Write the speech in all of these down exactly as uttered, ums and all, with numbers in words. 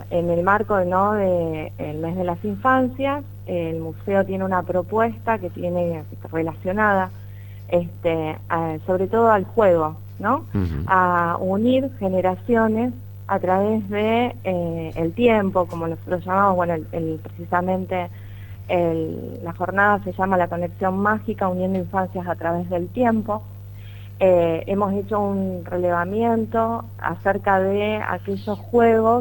en el marco, ¿no?, de el mes de las infancias, el museo tiene una propuesta que tiene relacionada este, a, sobre todo al juego, ¿no? Uh-huh. A unir generaciones a través de eh, el tiempo, como nosotros llamamos, bueno, el, el, precisamente el, la jornada se llama La Conexión Mágica, uniendo infancias a través del tiempo. Eh, hemos hecho un relevamiento acerca de aquellos juegos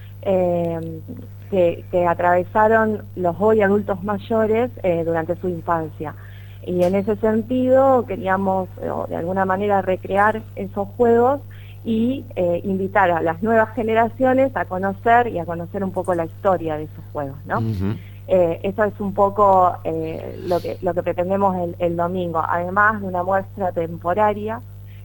eh, que, que atravesaron los hoy adultos mayores eh, durante su infancia. Y en ese sentido queríamos eh, de alguna manera recrear esos juegos y eh, invitar a las nuevas generaciones a conocer y a conocer un poco la historia de esos juegos, ¿no? Uh-huh. Eh, eso es un poco eh, lo que lo que pretendemos el, el domingo, además de una muestra temporaria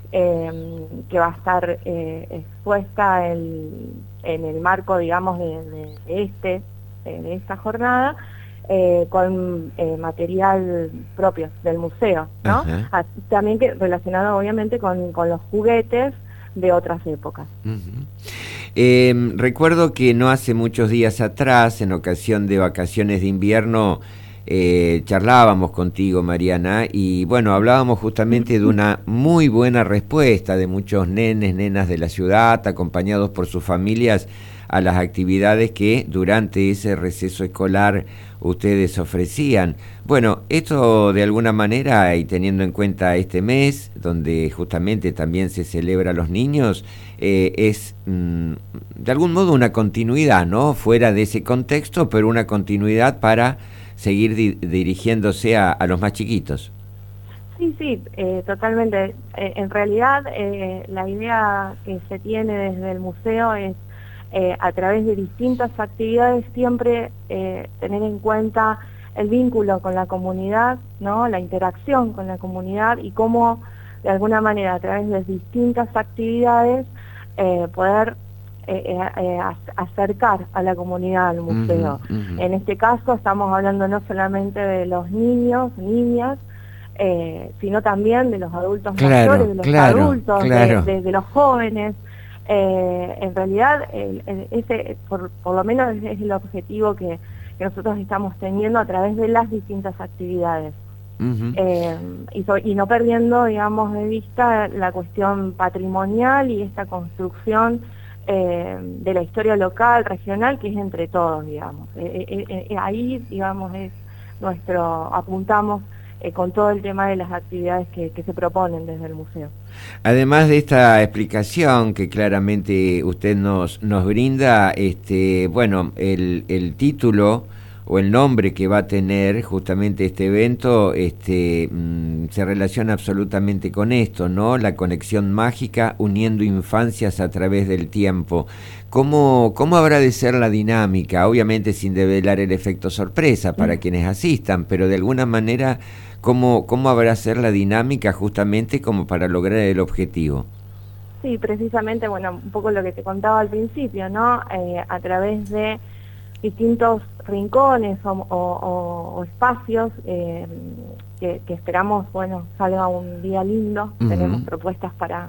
eh, que va a estar eh, expuesta el, en el marco, digamos, de, de, de este de esta jornada, eh, con eh, material propio del museo, ¿no? Uh-huh. Ah, también que, relacionado obviamente con, con los juguetes de otras épocas. Uh-huh. Eh, recuerdo que no hace muchos días atrás, en ocasión de vacaciones de invierno, eh, charlábamos contigo, Mariana, y bueno, hablábamos justamente de una muy buena respuesta de muchos nenes, nenas de la ciudad, acompañados por sus familias, a las actividades que durante ese receso escolar ustedes ofrecían. Bueno, esto de alguna manera, y teniendo en cuenta este mes, donde justamente también se celebra a los niños, eh, es mm, de algún modo una continuidad, ¿no? Fuera de ese contexto, pero una continuidad para seguir di- dirigiéndose a, a los más chiquitos. Sí, sí, eh, totalmente. Eh, en realidad, eh, la idea que se tiene desde el museo es Eh, a través de distintas actividades siempre eh, tener en cuenta el vínculo con la comunidad, ¿no? La interacción con la comunidad y cómo de alguna manera a través de distintas actividades eh, poder eh, eh, acercar a la comunidad al museo. Uh-huh, uh-huh. En este caso estamos hablando no solamente de los niños, niñas, eh, sino también de los adultos claro, mayores, de los claro, adultos, claro. De, de, de los jóvenes. Eh, en realidad, el, el, ese por, por lo menos es el objetivo que, que nosotros estamos teniendo a través de las distintas actividades. Uh-huh. eh, y, so, y no perdiendo, digamos, de vista la cuestión patrimonial y esta construcción eh, de la historia local, regional, que es entre todos, digamos. Eh, eh, eh, ahí, digamos, es nuestro, apuntamos eh, con todo el tema de las actividades que, que se proponen desde el museo. Además de esta explicación que claramente usted nos, nos brinda, este, bueno, el, el título o el nombre que va a tener justamente este evento este, mmm, se relaciona absolutamente con esto, ¿no? La conexión mágica uniendo infancias a través del tiempo. ¿Cómo, cómo habrá de ser la dinámica? Obviamente sin develar el efecto sorpresa para quienes asistan, pero de alguna manera, ¿cómo, cómo habrá de ser la dinámica justamente como para lograr el objetivo? Sí, precisamente, bueno, un poco lo que te contaba al principio, ¿no? Eh, a través de distintos rincones o, o, o, o espacios eh, que, que esperamos, bueno, salga un día lindo. Uh-huh. Tenemos propuestas para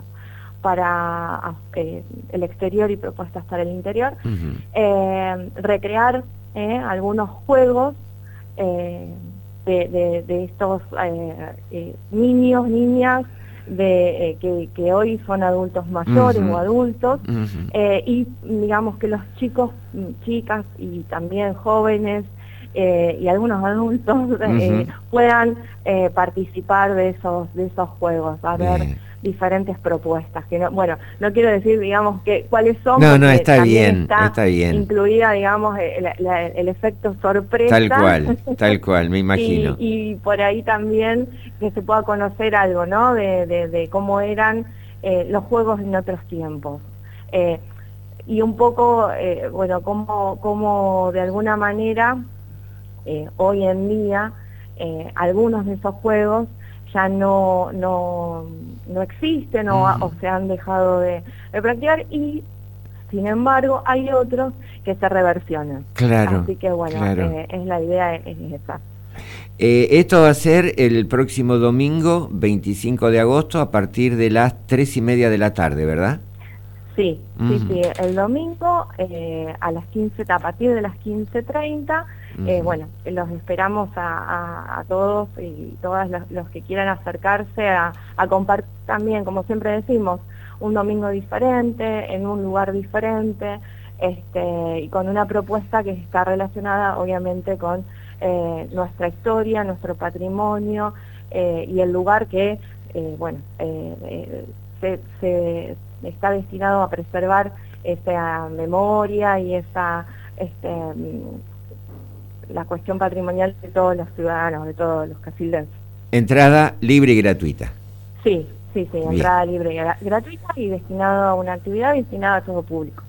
para eh, el exterior y propuestas para el interior. Uh-huh. Eh, recrear eh, algunos juegos eh, de, de, de estos eh, eh, niños, niñas, de eh, que, que hoy son adultos mayores uh-huh. o adultos, uh-huh. eh, y digamos que los chicos, chicas y también jóvenes eh, y algunos adultos uh-huh. eh, puedan eh, participar de esos de esos juegos, a ver Bien. diferentes propuestas. Que no, bueno, no quiero decir, digamos, que cuáles son, no, no, está bien, está, está bien. incluida, digamos, el, el, el efecto sorpresa. Tal cual, tal cual, me imagino. y, y por ahí también que se pueda conocer algo, ¿no? De, de, de cómo eran eh, los juegos en otros tiempos. Eh, y un poco, eh, bueno, cómo, cómo de alguna manera, eh, hoy en día, eh, algunos de esos juegos ya no no, no existen o, uh-huh. o se han dejado de, de practicar y sin embargo hay otros que se reversionan. Claro. Así que bueno, claro. eh, es la idea es esa. Eh, esto va a ser el próximo domingo veinticinco de agosto a partir de las tres y media de la tarde, ¿verdad? Sí, Uh-huh. sí, sí, el domingo eh, a las quince, a partir de las quince treinta, uh-huh. eh, bueno, los esperamos a, a, a todos y todas los, los que quieran acercarse a, a compartir también, como siempre decimos, un domingo diferente, en un lugar diferente, este, y con una propuesta que está relacionada obviamente con eh, nuestra historia, nuestro patrimonio eh, y el lugar que, eh, bueno, eh, eh, se, se está destinado a preservar esa memoria y esa este, la cuestión patrimonial de todos los ciudadanos, de todos los casildenses. Entrada libre y gratuita. Sí, sí, sí, entrada libre y gratuita y destinado a una actividad destinada a todo público.